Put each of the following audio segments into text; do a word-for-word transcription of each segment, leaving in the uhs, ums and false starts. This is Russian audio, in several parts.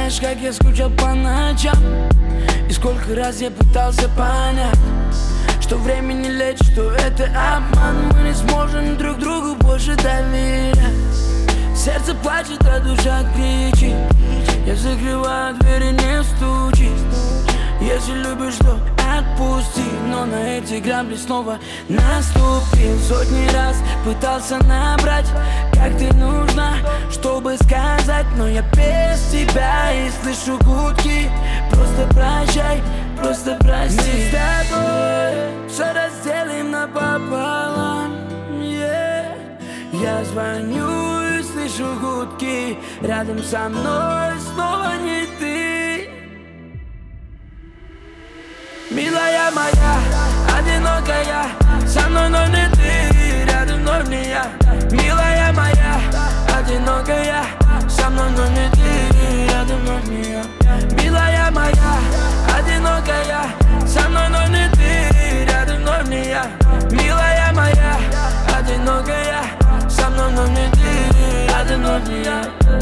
знаешь, как я скучал по ночам, и сколько раз я пытался понять, что время не лечит, что это обман. Мы не сможем друг другу больше доверять. Сердце плачет, а душа кричит. Я закрываю дверь и не стучи. Если любишь, то отпусти. Но на эти грабли снова наступил. Сотни раз пытался набрать, как ты нужна, чтобы сказать, но я без тебя и слышу гудки. Просто прощай, просто прости. Мы с тобой все разделим напополам, yeah. Я звоню и слышу гудки. Рядом со мной снова не ты. Милая моя, одинокая, со мной, но не ты. Рядом, но не я. Милая моя, одинокая, со мной, но не ты. Рядом, но не я. Милая моя, одинокая, со мной, но не ты. Рядом, но не я. Милая моя, одинокая, со мной, но не ты. Рядом, но не я.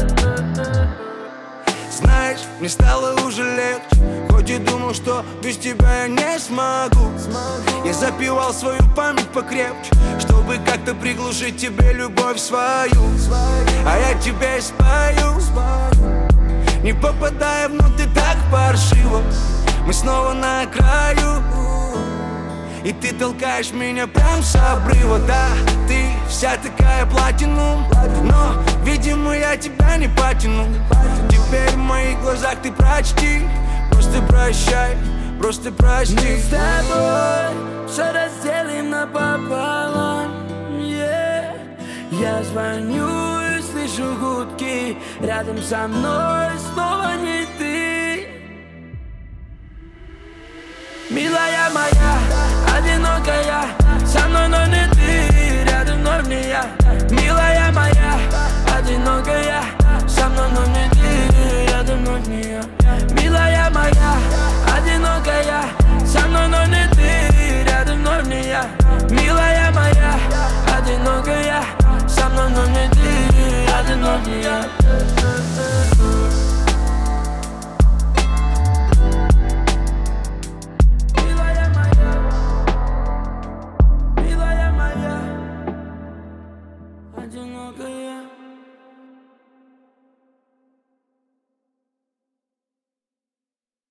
Знаешь, мне стало уже легче, хоть и думал, что без тебя я не смогу. Я запивал свою память покрепче, чтобы как-то приглушить тебе любовь свою. А я тебе спою, не попадая внутрь так паршиво. Мы снова на краю, и ты толкаешь меня прям с обрыва. Да, ты вся такая платинум, но, видимо, я тебя не потяну. Теперь в моих глазах ты прочти. Просто прощай, просто прости. Мы с тобой все разделим напополам, yeah. Я звоню и слышу гудки. Рядом со мной снова не ты. Милая моя, одинокая, со мной, но не ты. Рядом, но не я. Милая моя, одинокая, со мной, но не ты. Рядом, но не я. Милая моя, одинокая, со мной, но не ты. Рядом, но не я. Милая моя, одинокая, со мной, но не ты. Рядом, но не я.